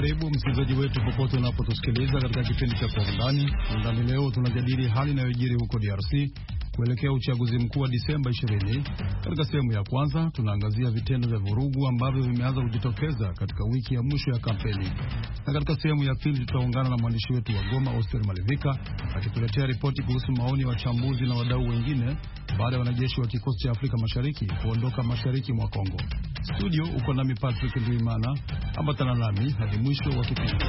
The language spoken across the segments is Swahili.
Karibu msikilizaji wetu popote unapotusikiliza katika kipindi cha Kwa Undani. Ndani leo tunajadili hali inayojiri huko DRC kuelekea uchaguzi mkuu wa Disemba 20. Katika sehemu ya kwanza tunaangazia vitendo vya vurugu ambavyo vimeanza kujitokeza katika wiki ya mwisho ya kampeni. Na katika sehemu ya pili tutaungana na mwandishi wetu wa Goma Oster Malivika akituletea ripoti kuhusu maoni ya wachambuzi na wadau wengine baada ya wanajeshi wa kikosi cha Afrika Mashariki kuondoka mashariki mwa Kongo. Studio uko nami Patrick Ndwimana, ambatana nami hadi mwisho wa kipindi.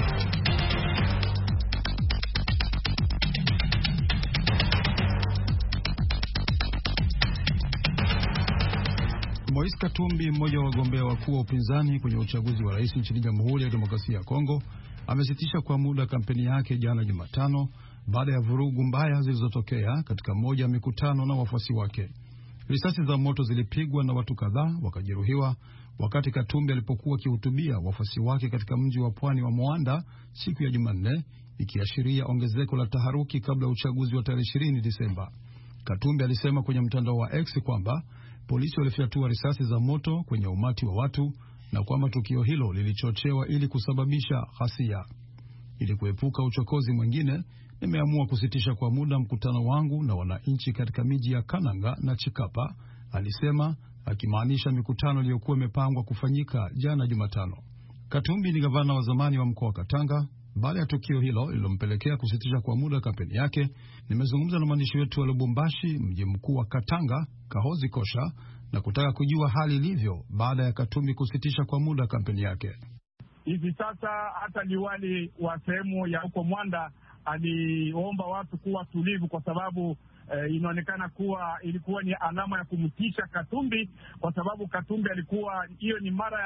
Moise Katumbi, mmoja wa wagombea wakuu wa upinzani kwenye uchaguzi wa rais nchini Jamhuri ya Demokrasia ya Kongo, amesitisha kwa muda kampeni yake jana Jumatano baada ya vurugu mbaya zilizotokea katika moja ya mikutano na wafuasi wake. Risasi za moto zilipigwa na watu kadhaa wakajeruhiwa wakati Katumbi alipokuwa akihutubia wafuasi wake katika mji wa pwani wa Moanda siku ya Jumanne, ikiashiria ongezeko la taharuki kabla ya uchaguzi wa tarehe 20 Disemba. Katumbi alisema kwenye mtandao wa X kwamba polisi walifyatua risasi za moto kwenye umati wa watu na kwamba tukio hilo lilichochewa ili kusababisha ghasia. Ili kuepuka uchokozi mwingine, nimeamua kusitisha kwa muda mkutano wangu na wananchi katika miji ya Kananga na Chikapa, alisema, akimaanisha mikutano iliyokuwa imepangwa kufanyika jana Jumatano. Katumbi ni gavana wa zamani wa mkoa wa Katanga. Baada ya tukio hilo lilompelekea kusitisha kwa muda kampeni yake, nimezungumza na mwandishi wetu wa Lubumbashi, mji mkuu wa Katanga, Kahozi Kosha, na kutaka kujua hali ilivyo baada ya Katumbi kusitisha kwa muda kampeni yake. Hivi sasa hata liwali wa sehemu ya huko Mwanda aliomba watu kuwa tulivu kwa sababu inaonekana kuwa ilikuwa ni alama ya kumtisha Katumbi, kwa sababu Katumbi alikuwa, hiyo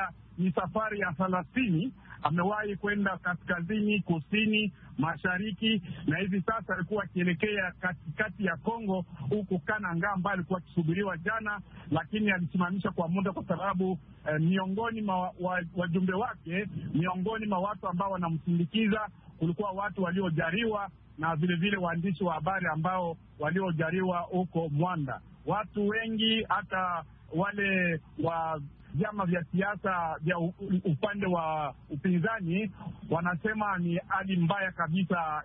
ni safari ya 30, amewahi kwenda kaskazini, kusini, mashariki, na hivi sasa alikuwa akielekea katikati ya Kongo huko Kananga, ambaye alikuwa akisubiriwa jana, lakini alisimamisha kwa muda kwa sababu miongoni mwa wajumbe wake, miongoni mwa watu ambao wanamsindikiza, kulikuwa watu waliojariwa na vile waandishi wa habari ambao waliojariwa huko Mwanda. Watu wengi, hata wale wa vyama vya siasa vya upande wa upinzani, wanasema ni hali mbaya kabisa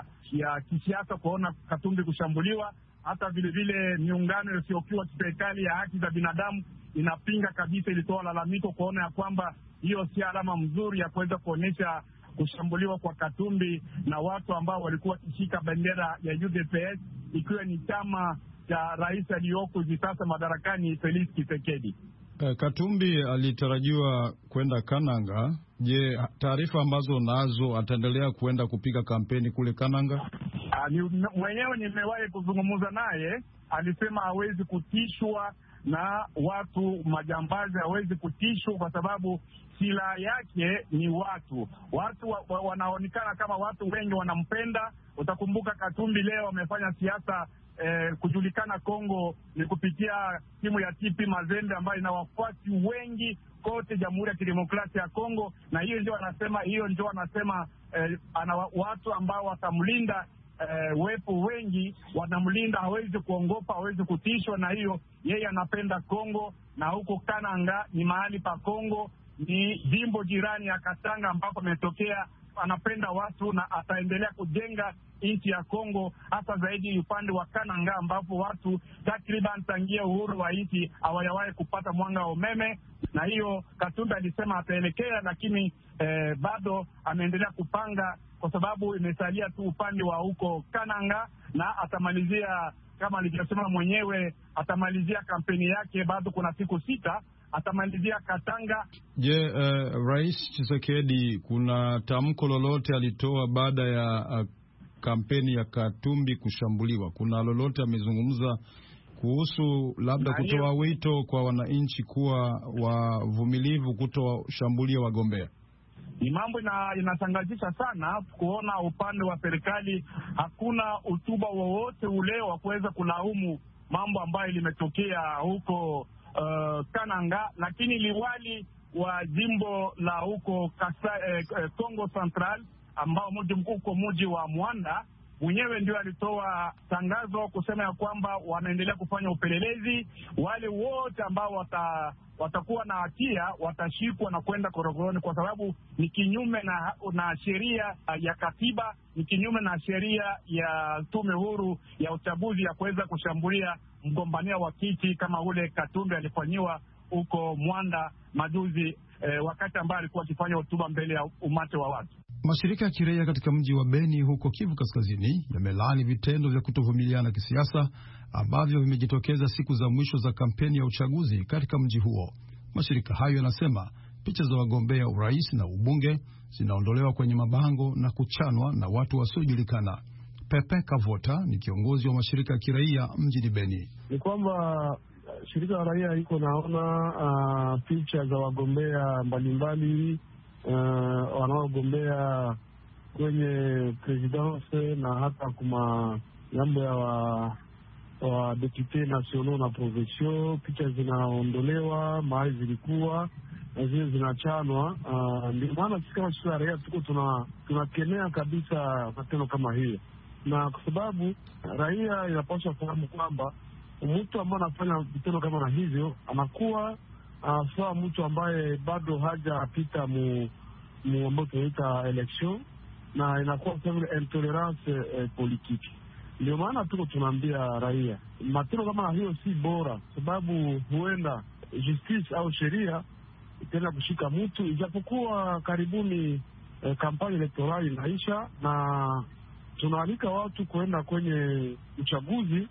ya kisiasa kuona Katumbi kushambuliwa. Hata vile miungano isiyokuwa kiserikali ya haki za binadamu inapinga kabisa, ilitoa lalamiko kuona ya kwamba hiyo si alama mzuri ya kuweza kuonesha kushambuliwa kwa Katumbi na watu ambao walikuwa kishika bendera ya UDPS, ikiwa ni chama cha rais aliyoko hivi sasa madarakani Felix Tshisekedi. Katumbi alitarajiwa kwenda Kananga. Je, taarifa ambazo nazo ataendelea kuenda kupiga kampeni kule Kananga? Mwenyewe nimewahi kuzungumza naye, alisema hawezi kutishwa na watu majambazi, hawezi kutishwa kwa sababu silaha yake ni watu wanaonekana kama watu wengi wanampenda. Utakumbuka Katumbi leo amefanya siasa kujulikana Kongo ni kupitia timu ya TP Mazembe ambayo ina wafuasi wengi kote Jamhuri ya Kidemokrasia ya Kongo, na hiyo ndio wanasema ana watu ambao watamlinda. Wepo wengi wanamlinda, hawezi kuongopa, hawezi kutishwa, na hiyo yeye anapenda Kongo, na huko Kananga ni mahali pa Kongo, ni jimbo jirani ya Katanga ambapo ametokea. Anapenda watu na ataendelea kujenga nchi ya Kongo, hasa zaidi upande wa Kananga ambapo watu takriban tangia uhuru wa nchi hawajawahi kupata mwanga wa umeme. Na hiyo Katumbi alisema ataelekea, lakini bado ameendelea kupanga kwa sababu imesalia tu upande wa huko Kananga, na atamalizia kama alivyosema mwenyewe, atamalizia kampeni yake, bado kuna siku 6 atamalizia Katanga. Je, Rais Tshisekedi kuna tamko lolote alitoa baada ya kampeni ya Katumbi kushambuliwa? Kuna lolote amezungumza kuhusu labda kutoa wito kwa wananchi kuwa wavumilivu, kutoshambulia wagombea? Ni mambo inashangaza sana kuona upande wa serikali hakuna hotuba wowote ule wa kuweza kulaumu mambo ambayo limetokea huko Kananga, lakini liwali wa jimbo la huko Kongo Central ambao mji mkuu uko mji wa Mwanda, mwenyewe ndio alitoa tangazo kusema ya kwamba wanaendelea kufanya upelelezi. Wale wote ambao watakuwa na hatia watashikwa na kwenda korokoroni, kwa sababu ni kinyume na sheria ya katiba, ni kinyume na sheria ya tume huru ya uchaguzi ya kuweza kushambulia mgombania wa kiti kama ule Katumbi alifanyiwa huko Mwanda majuzi, wakati ambaye alikuwa akifanya hotuba mbele ya umati wa watu. Mashirika ya kiraia katika mji wa Beni huko Kivu Kaskazini yamelaani vitendo vya kutovumiliana kisiasa ambavyo vimejitokeza siku za mwisho za kampeni ya uchaguzi katika mji huo. Mashirika hayo yanasema picha za wagombea urais na ubunge zinaondolewa kwenye mabango na kuchanwa na watu wasiojulikana. Pepe Kavota ni kiongozi wa mashirika ya kiraia mjini Beni. Ni kwamba shirika la raia iko naona picha za wagombea mbalimbali wanaogombea kwenye presidence na hata kuma mambo ya wa depute nationaux na provinciaux. Picha zinaondolewa mahali zilikuwa na zile zinachanwa. Ndio maana sisi kama shirika la raia tuko tunakemea kabisa matendo kama hiyo, na kwa sababu raia inapaswa kufahamu kwamba mtu ambaye anafanya vitendo kama na hivyo anakuwa sawa mtu ambaye bado hajapita ambao tunaita election, na inakuwa kama intolerance politique. Ndio maana tuko tunaambia raia matendo kama na hiyo si bora, sababu huenda justice au sheria itaenda kushika mtu, ijapokuwa karibuni kampani elektorali inaisha na tunaalika watu kuenda kwenye uchaguzi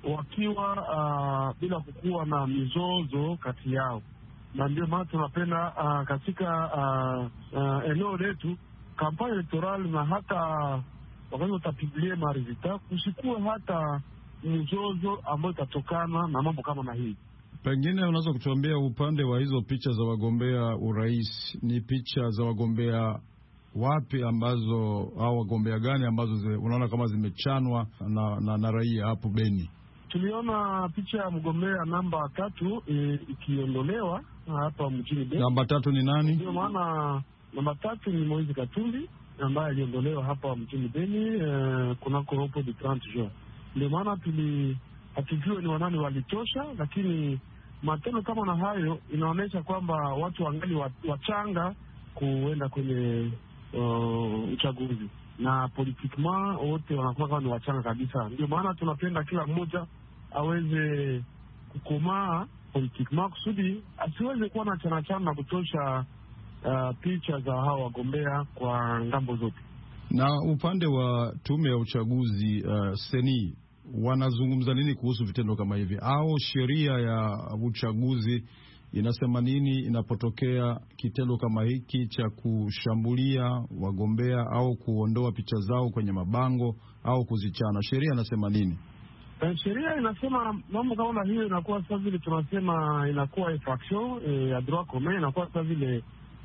wakiwa bila kukuwa na mizozo kati yao. Na ndio maana tunapenda katika eneo letu kampani elektorali na hata wakati watapigilia marizita kusikuwe hata mzozo ambayo itatokana na mambo kama na hii. Pengine unaweza kutuambia upande wa hizo picha za wagombea urais, ni picha za wagombea wapi ambazo au wagombea gani ambazo unaona kama zimechanwa na raia hapo Beni? Tuliona picha ya mgombea namba 3 ikiondolewa hapa mjini Beni. Namba 3 ni nani? Ndio maana namba 3 ni Moise Katumbi ambaye aliondolewa hapa mjini Beni kunako hapo de 30 jours. Ndio maana hatujue ni wanani walitosha, lakini matendo kama na hayo inaonyesha kwamba watu wangali wachanga kuenda kwenye uchaguzi, na politikma wote wanakuwa kama ni wachanga kabisa. Ndio maana tunapenda kila mmoja aweze kukomaa politikma kusudi asiweze kuwa na chana na kutosha picha za hao wagombea kwa ngambo zote. Na upande wa tume ya uchaguzi seni wanazungumza nini kuhusu vitendo kama hivi, au sheria ya uchaguzi inasema nini inapotokea kitendo kama hiki cha kushambulia wagombea au kuondoa picha zao kwenye mabango au kuzichana? Sheria inasema nini? Sheria inasema mambo kama hiyo inakuwa sasa vile tunasema inakuwa infraction ya droit commun, inakuwa sasa vile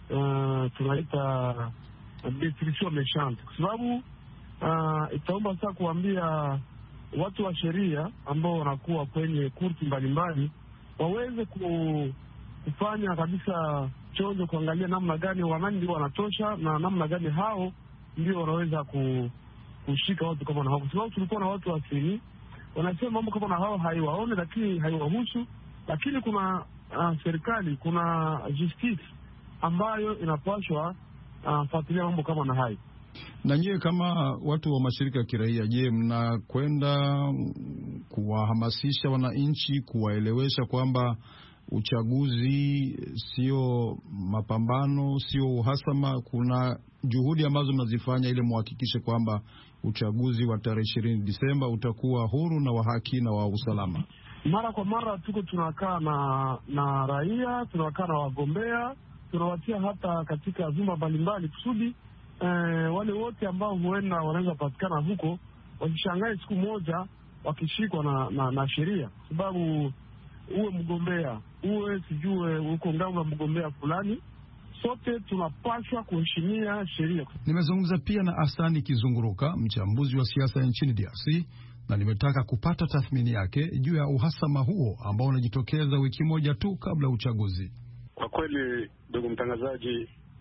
tunaita destruction méchante, kwa sababu itaomba sasa kuambia watu wa sheria ambao wanakuwa kwenye kurti mbalimbali waweze kufanya kabisa chonjo kuangalia namna gani wanani ndio wanatosha na namna gani hao ndio wanaweza kushika watu kama na hao, kwa sababu tulikuwa na watu wasini wanasema mambo kama na hao haiwaone, lakini haiwahusu, lakini kuna serikali, kuna justice ambayo inapaswa fuatilia mambo kama na hayo. Na nyie kama watu wa mashirika ya kiraia, je, mnakwenda kuwahamasisha wananchi, kuwaelewesha kwamba uchaguzi sio mapambano, sio uhasama? Kuna juhudi ambazo mnazifanya ili muhakikishe kwamba uchaguzi wa tarehe 20 Disemba utakuwa huru na wa haki na wa usalama? Mara kwa mara tuko tunakaa na raia, tunakaa na wagombea, tunawatia hata katika vyumba mbalimbali kusudi wale wote ambao huenda wanaweza patikana huko wasishangae siku moja wakishikwa na sheria, sababu uwe mgombea uwe sijue uko ngambo ya mgombea fulani, sote tunapaswa kuheshimia sheria. Nimezungumza pia na Asani Kizunguruka, mchambuzi wa siasa nchini DRC, na nimetaka kupata tathmini yake juu ya uhasama huo ambao unajitokeza wiki moja tu kabla uchaguzi. Kwa kweli, ndugu mtangazaji,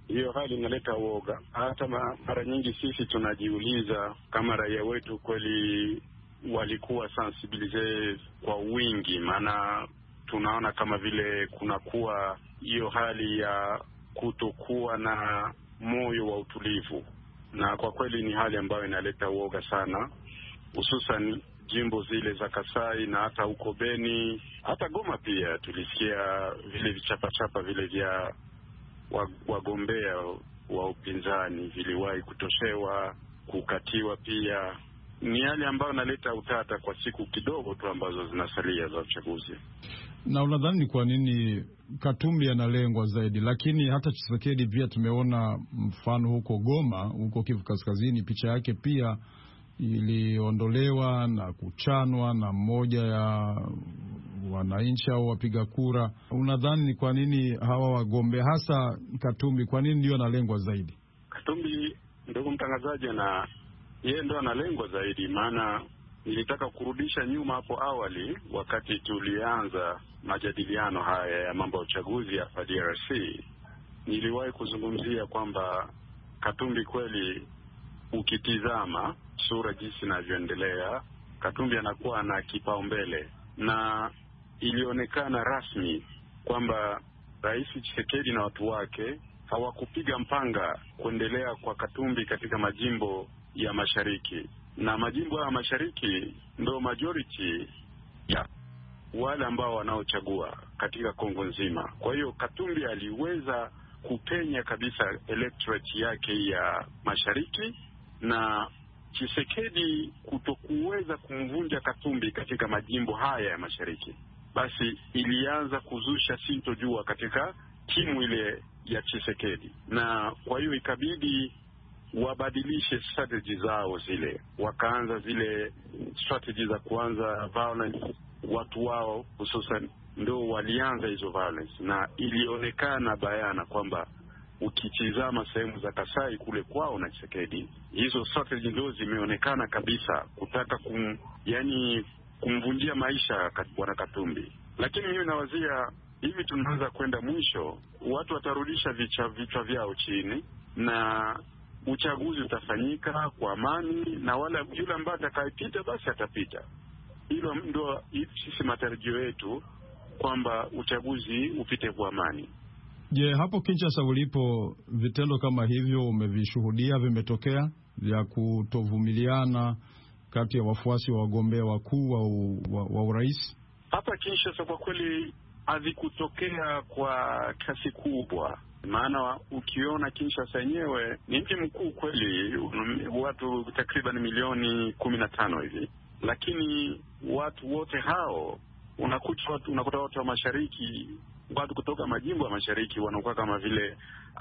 hiyo hali inaleta uoga. Hata mara nyingi sisi tunajiuliza kama raia wetu kweli walikuwa sensibilize kwa wingi, maana tunaona kama vile kunakuwa hiyo hali ya kutokuwa na moyo wa utulivu, na kwa kweli ni hali ambayo inaleta uoga sana, hususan jimbo zile za Kasai na hata huko Beni, hata Goma pia tulisikia vile vichapachapa vile vya wagombea wa upinzani viliwahi kutoshewa, kukatiwa pia. Ni hali ambayo inaleta utata kwa siku kidogo tu ambazo zinasalia za uchaguzi. Na unadhani kwa nini Katumbi analengwa zaidi? Lakini hata Tshisekedi pia tumeona mfano huko Goma, huko Kivu Kaskazini, picha yake pia iliondolewa na kuchanwa na mmoja ya wananchi au wapiga kura. Unadhani ni kwa nini hawa wagombea, hasa Katumbi, kwa nini ndio analengwa zaidi? Katumbi, ndugu mtangazaji, na yeye ndio analengwa zaidi, maana nilitaka kurudisha nyuma hapo awali wakati tulianza majadiliano haya ya mambo ya uchaguzi hapa DRC. Niliwahi kuzungumzia kwamba Katumbi kweli, ukitizama sura jinsi inavyoendelea, Katumbi anakuwa na kipaumbele, na ilionekana rasmi kwamba Rais Tshisekedi na watu wake hawakupiga mpanga kuendelea kwa Katumbi katika majimbo ya mashariki, na majimbo ya mashariki ndio majority ya wale ambao wanaochagua katika Kongo nzima. Kwa hiyo Katumbi aliweza kupenya kabisa electorate yake ya mashariki, na Tshisekedi kutokuweza kumvunja Katumbi katika majimbo haya ya mashariki, basi ilianza kuzusha sintojua katika timu ile ya Tshisekedi, na kwa hiyo ikabidi wabadilishe strategy zao zile. Wakaanza zile strategy za kuanza violence, watu wao hususan ndio walianza hizo violence, na ilionekana bayana kwamba ukitizama sehemu za Kasai kule kwao na Tshisekedi, hizo strategy ndio zimeonekana kabisa kutaka kumvunjia maisha bwana Katumbi. Lakini mimi nawazia hivi tunaanza kwenda mwisho, watu watarudisha vichwa vyao chini na uchaguzi utafanyika kwa amani, na wala yule ambaye atakayepita basi atapita. Hilo ndio sisi matarajio yetu, kwamba uchaguzi upite kwa amani. Je, hapo Kinshasa ulipo, vitendo kama hivyo umevishuhudia vimetokea, vya kutovumiliana kati ya wafuasi wa wagombea wakuu wa urais? Hapa Kinshasa kwa kweli hazikutokea kwa kasi kubwa, maana ukiona Kinshasa yenyewe ni mji mkuu kweli, watu takriban milioni 15 hivi, lakini watu wote hao unakuta watu wa mashariki, watu kutoka majimbo ya mashariki wanakuwa kama vile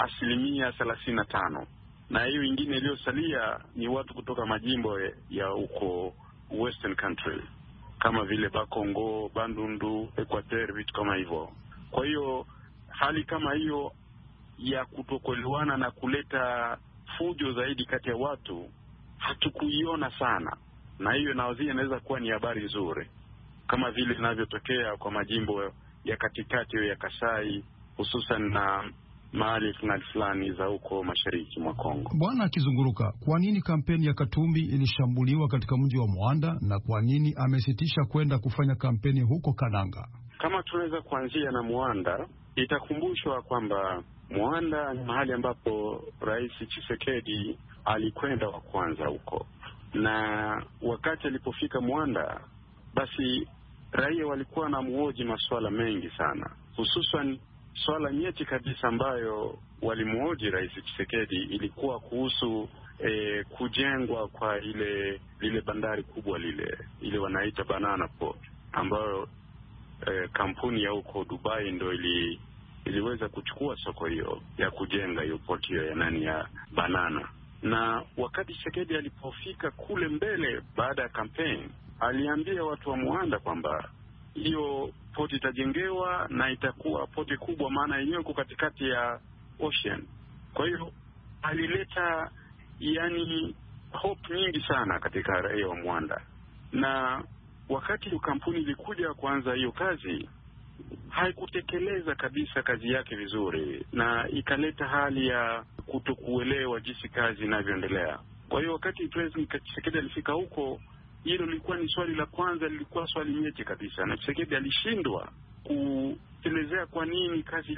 35%, na hiyo ingine iliyosalia ni watu kutoka majimbo ya huko western country kama vile Bakongo, Bandundu, Equateur, vitu kama hivyo. Kwa hiyo hali kama hiyo ya kutokuelewana na kuleta fujo zaidi kati ya watu hatukuiona sana, na hiyo nawazia inaweza kuwa ni habari nzuri, kama vile inavyotokea kwa majimbo ya katikati ya Kasai, hususan na mahali fulani za huko mashariki mwa Kongo. Bwana Kizunguruka, kwa nini kampeni ya Katumbi ilishambuliwa katika mji wa Mwanda, na kwa nini amesitisha kwenda kufanya kampeni huko Kananga? Kama tunaweza kuanzia na Mwanda, itakumbushwa kwamba Mwanda ni mahali ambapo Rais Tshisekedi alikwenda wa kwanza huko, na wakati alipofika Mwanda, basi raia walikuwa na muhoji masuala mengi sana, hususan swala nyeti kabisa ambayo walimuhoji Rais Tshisekedi ilikuwa kuhusu kujengwa kwa lile bandari kubwa ile wanaita Banana Port, ambayo kampuni ya huko Dubai ndio iliweza kuchukua soko hiyo ya kujenga hiyo port hiyo ya banana. Na wakati Tshisekedi alipofika kule mbele baada ya kampeni, aliambia watu wa Mwanda kwamba hiyo poti itajengewa na itakuwa poti kubwa, maana yenyewe iko katikati ya ocean. Kwa hiyo alileta hope nyingi sana katika raia wa Mwanda, na wakati kampuni ilikuja kuanza hiyo kazi, haikutekeleza kabisa kazi yake vizuri, na ikaleta hali ya kutokuelewa jinsi kazi inavyoendelea. Kwa hiyo wakati President Tshisekedi alifika huko, hilo lilikuwa ni swali la kwanza, lilikuwa swali nyeti kabisa, na Tshisekedi alishindwa kuelezea kwa nini kazi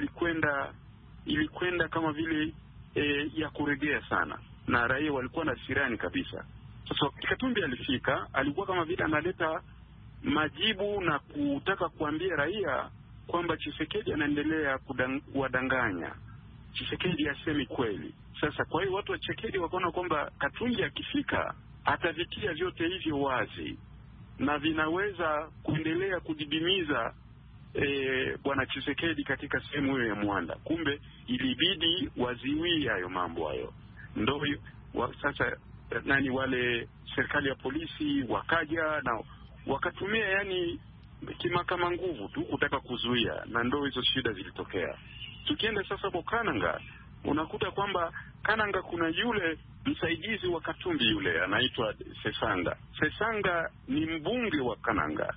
ilikwenda kama vile ya kuregea sana, na raia walikuwa na sirani kabisa. Sasa Katumbi alifika, alikuwa kama vile analeta majibu na kutaka kuambia raia kwamba Tshisekedi anaendelea kuwadanganya, Tshisekedi asemi kweli. Sasa kwa hiyo watu wa Tshisekedi wakaona kwamba Katumbi akifika atavitia vyote hivyo wazi na vinaweza kuendelea kudidimiza bwana Tshisekedi katika sehemu hiyo ya Mwanda. Kumbe ilibidi waziwie hayo mambo hayo. Ndio sasa wale serikali ya polisi wakaja na wakatumia kama nguvu tu kutaka kuzuia, na ndio hizo shida zilitokea. Tukienda sasa kwa Kananga, unakuta kwamba Kananga kuna yule msaidizi wa Katumbi yule anaitwa Sesanga. Sesanga ni mbunge wa Kananga.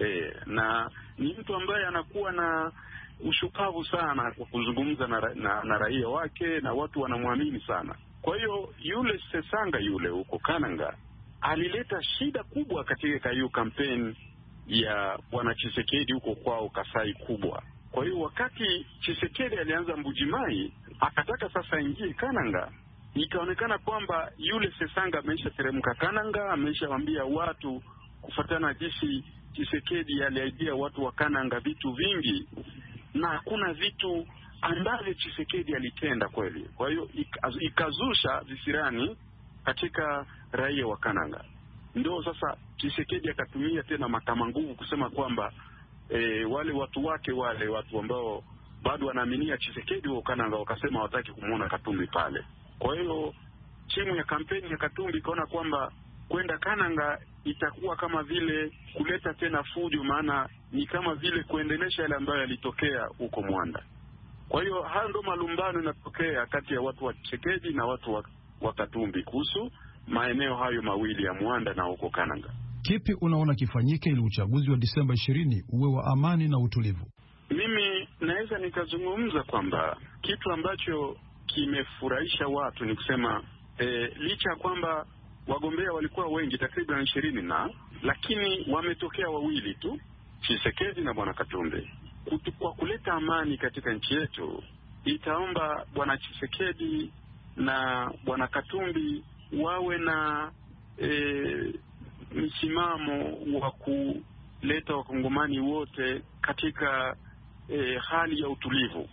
Na ni mtu ambaye anakuwa na ushupavu sana kwa kuzungumza na raia wake, na watu wanamwamini sana. Kwa hiyo yule Sesanga yule huko Kananga alileta shida kubwa katika hiyo kampeni ya bwana Tshisekedi huko kwao Kasai kubwa. Kwa hiyo wakati Tshisekedi alianza Mbujimai, akataka sasa ingie Kananga, ikaonekana kwamba yule Sesanga ameisha teremka Kananga, ameishawaambia watu kufuatana jinsi Tshisekedi aliaidia watu wa Kananga vitu vingi, na hakuna vitu ambavyo Tshisekedi alitenda kweli. Kwa hiyo ikazusha visirani katika raia wa Kananga. Ndio sasa Tshisekedi akatumia tena makama nguvu kusema kwamba wale watu wake, wale watu ambao bado wanaaminia Tshisekedi wa Kananga, wakasema hawataki kumuona Katumbi pale. Kwa hiyo timu ya kampeni ya Katumbi ikaona kwamba kwenda Kananga itakuwa kama vile kuleta tena fujo, maana ni kama vile kuendelesha yale ambayo yalitokea huko Mwanda. Kwa hiyo hayo ndio malumbano yanatokea kati ya watu wa Tshisekedi na watu wa Katumbi kuhusu maeneo hayo mawili ya Mwanda na huko Kananga. Kipi unaona kifanyike ili uchaguzi wa Disemba 20 uwe wa amani na utulivu? Mimi naweza nikazungumza kwamba kitu ambacho kimefurahisha watu ni kusema licha kwamba wagombea walikuwa wengi takriban 20 lakini wametokea wawili tu, Tshisekedi na bwana Katumbi. Kwa kuleta amani katika nchi yetu, itaomba bwana Tshisekedi na bwana Katumbi wawe na msimamo wa kuleta wakongomani wote katika hali ya utulivu.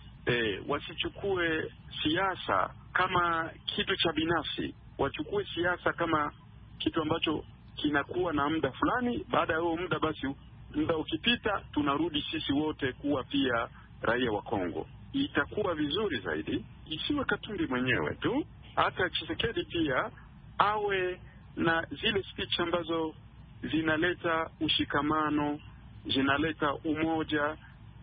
Wasichukue siasa kama kitu cha binafsi, wachukue siasa kama kitu ambacho kinakuwa na muda fulani. Baada ya huo muda, basi muda ukipita, tunarudi sisi wote kuwa pia raia wa Kongo. Itakuwa vizuri zaidi isiwe Katumbi mwenyewe tu, hata Tshisekedi pia awe na zile speech ambazo zinaleta ushikamano, zinaleta umoja,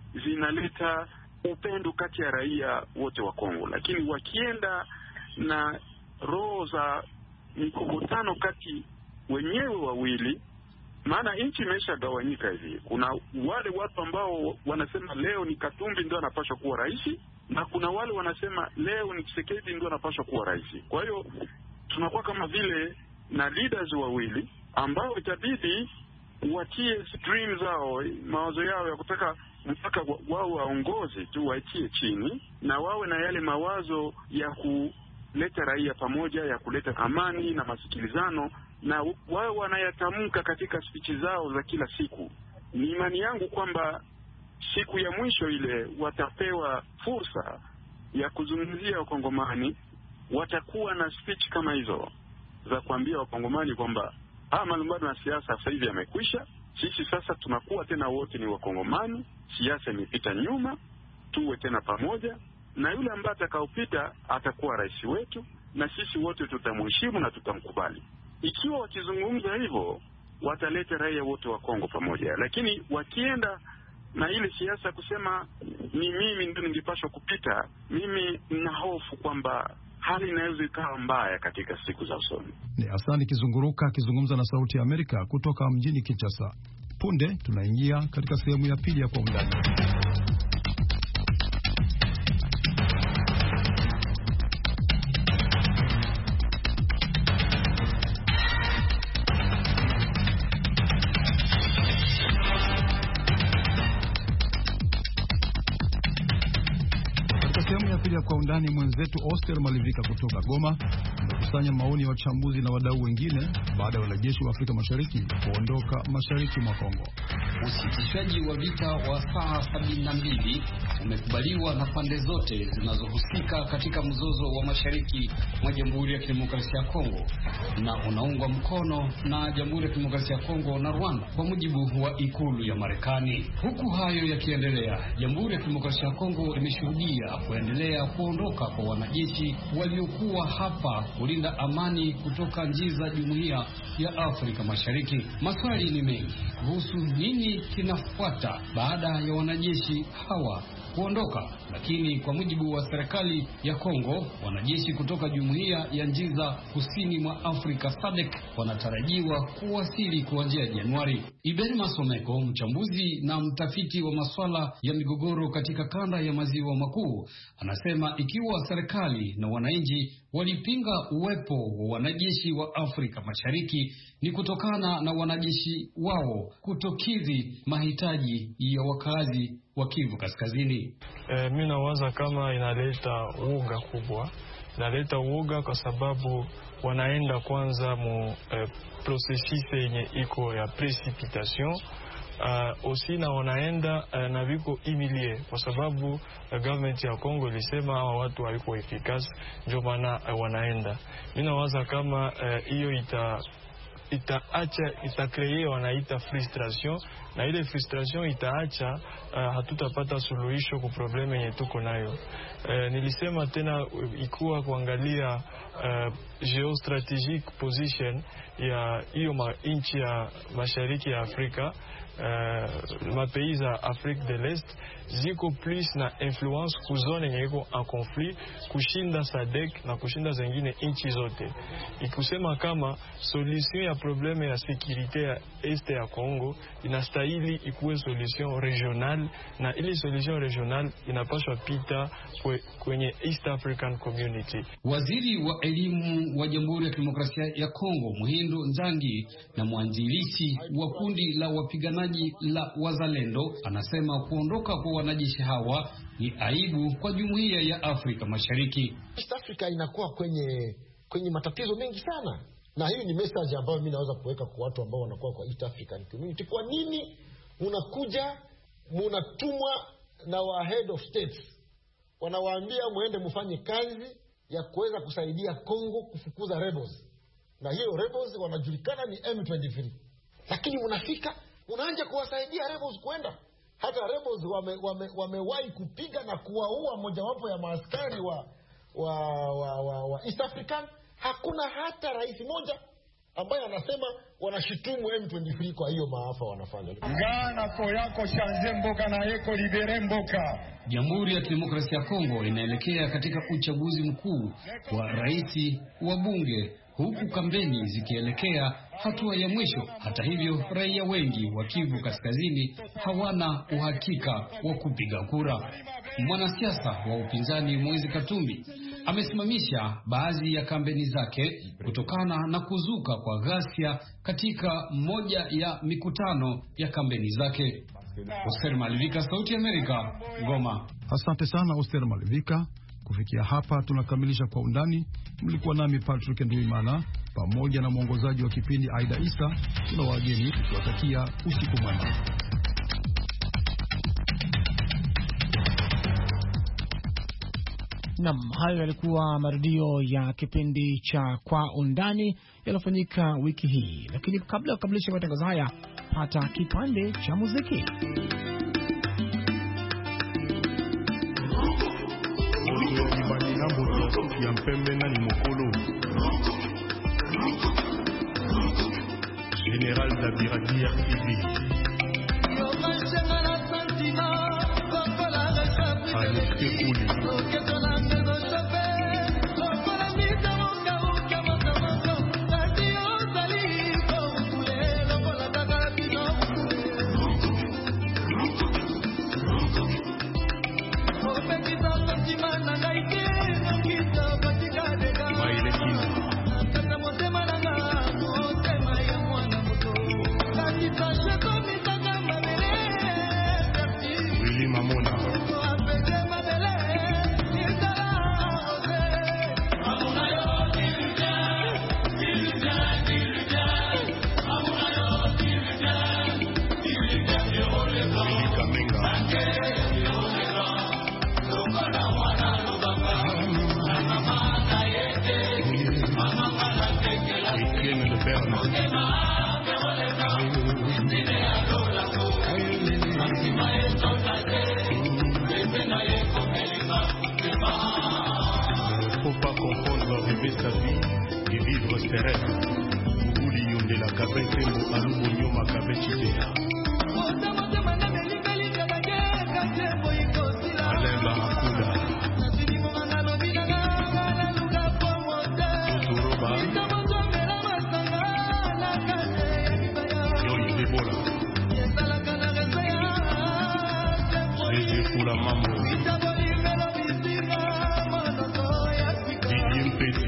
zinaleta upendo kati ya raia wote wa Kongo. Lakini wakienda na roho za mkokotano kati wenyewe wawili, maana nchi imeshagawanyika hivi. Kuna wale watu ambao wanasema leo ni Katumbi ndio anapaswa kuwa rais, na kuna wale wanasema leo ni Tshisekedi ndio anapaswa kuwa rais. Kwa hiyo tunakuwa kama vile na leaders wawili ambao itabidi watie dreams zao, mawazo yao ya kutaka mpaka wao waongozi tu waitie chini, na wawe na yale mawazo ya kuleta raia pamoja, ya kuleta amani na masikilizano, na wao wanayatamka katika spichi zao za kila siku. Ni imani yangu kwamba siku ya mwisho ile watapewa fursa ya kuzungumzia wakongomani, watakuwa na speech kama hizo za kuambia wakongomani kwamba malumbano ya siasa sasa hivi yamekwisha, sisi sasa tunakuwa tena wote ni wakongomani, siasa imepita nyuma, tuwe tena pamoja, na yule ambaye atakaopita atakuwa rais wetu, na sisi wote tutamheshimu na tutamkubali. Ikiwa wakizungumza hivyo, wataleta raia wote wa Kongo pamoja. Lakini wakienda na ile siasa kusema ni mimi ndio ningepaswa kupita, mimi nina hofu kwamba hali inaweza ikawa mbaya katika siku za usoni. Ni Hasani Kizunguruka akizungumza na Sauti ya Amerika kutoka mjini Kinshasa. punde tunaingia katika sehemu ya pili ya Kwa Undani. Ya Kwa Undani, mwenzetu Oster Malivika kutoka Goma amekusanya maoni ya wachambuzi na wadau wengine baada ya wanajeshi wa Afrika Mashariki kuondoka mashariki mwa Kongo. Usitishaji wa vita wa saa 72 umekubaliwa na pande zote zinazohusika katika mzozo wa mashariki mwa Jamhuri ya Kidemokrasia ya Kongo na unaungwa mkono na Jamhuri ya Kidemokrasia ya Kongo na Rwanda kwa mujibu wa ikulu ya Marekani. Huku hayo yakiendelea, Jamhuri ya Kidemokrasia ya Kongo imeshuhudia kuendelea kuondoka kwa wanajeshi waliokuwa hapa kulinda amani kutoka nchi za Jumuiya ya Afrika Mashariki. Maswali ni mengi kuhusu nini kinafuata baada ya wanajeshi hawa kuondoka, lakini kwa mujibu wa serikali ya Kongo, wanajeshi kutoka Jumuiya ya nchi za Kusini mwa Afrika SADC wanatarajiwa kuwasili kuanzia Januari. Iberi Masomeko, mchambuzi na mtafiti wa masuala ya migogoro katika kanda ya Maziwa Makuu, anasema ikiwa serikali na wananchi walipinga uwepo wa wanajeshi wa Afrika Mashariki ni kutokana na wanajeshi wao kutokidhi mahitaji ya wakazi wa Kivu Kaskazini. Mimi nawaza kama inaleta uoga kubwa. Inaleta uoga kwa sababu wanaenda kwanza mu processus yenye iko ya precipitation. Osi na wanaenda na viko imilie kwa sababu government ya Kongo ilisema hawa watu haiko efficace, ndio maana wanaenda. Mimi nawaza kama hiyo itacree wanaita frustration, na ile frustration itaacha hatutapata suluhisho kwa probleme yenye tuko nayo. Nilisema tena ikuwa kuangalia geostrategic position ya hiyo nchi ya mashariki ya Afrika. Mapays za Afrique de l'Est ziko plus na influence ku zone yenye iko en conflit kushinda SADC na kushinda zingine nchi zote. Ikusema kama solution ya probleme ya securite ya este ya Kongo inastahili ikuwe solution regional, na ile solution regional inapaswa pita kwenye East African Community. Waziri wa elimu wa Jamhuri ya Kidemokrasia ya Kongo Muhindo Nzangi na mwanzilishi wa kundi la wapiganaji la Wazalendo anasema kuondoka kwa wanajeshi hawa ni aibu kwa Jumuiya ya Afrika Mashariki. East Africa inakuwa kwenye matatizo mengi sana, na hii ni message ambayo mimi naweza kuweka kwa watu ambao wanakuwa kwa East African Community. Kwa nini unakuja mnatumwa na wa head of states wanawaambia muende mfanye kazi ya kuweza kusaidia Kongo kufukuza rebels, na hiyo rebels wanajulikana ni M23, lakini unafika unaanza kuwasaidia rebels kwenda. Hata rebels wamewahi kupiga na kuwaua mojawapo ya maaskari wa East African. Hakuna hata rais moja ambaye anasema wanashitumu M23 kwa hiyo maafa wanafanya. Ngana ko yako shanje mboka na yeko libere mboka. Jamhuri ya Kidemokrasia ya Kongo inaelekea katika uchaguzi mkuu wa rais, wa bunge, huku kampeni zikielekea hatua ya mwisho. Hata hivyo, raia wengi wa Kivu Kaskazini hawana uhakika wa kupiga kura. Mwanasiasa wa upinzani Moise Katumbi amesimamisha baadhi ya kampeni zake kutokana na kuzuka kwa ghasia katika moja ya mikutano ya kampeni zake. Oster Malivika, Sauti ya Amerika, Goma. Asante sana Oster Malivika. Kufikia hapa tunakamilisha Kwa Undani. Mlikuwa nami Patrick Nduimana pamoja na mwongozaji wa kipindi Aida Isa. Tuna wageni tukiwatakia usiku mwema. Hayo yalikuwa marudio ya kipindi cha Kwa Undani yalofanyika wiki hii, lakini kabla ya kukamilisha matangazo haya, pata kipande cha muziki. Général d'Abiradia Ibi Mula Mambo, Didier Mpeti,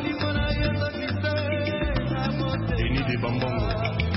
Denis de Bambongo,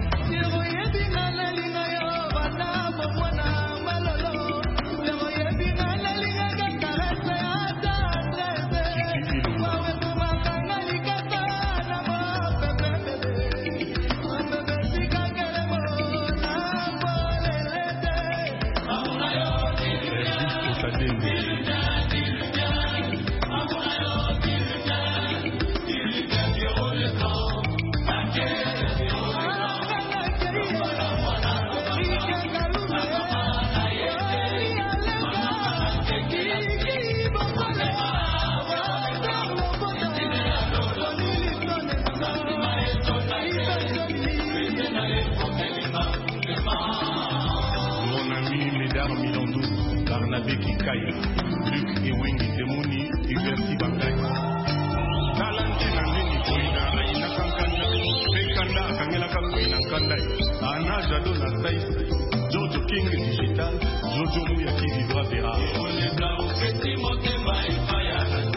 Kikaya, Luc Ewengi Demoni, Iversi Bangai. Talantina nini kuina aina kankanda, Pekanda kangela kakuina kandai. Ana Jado na Saisi, Jojo King Digital, Jojo Muya qui vivra verra.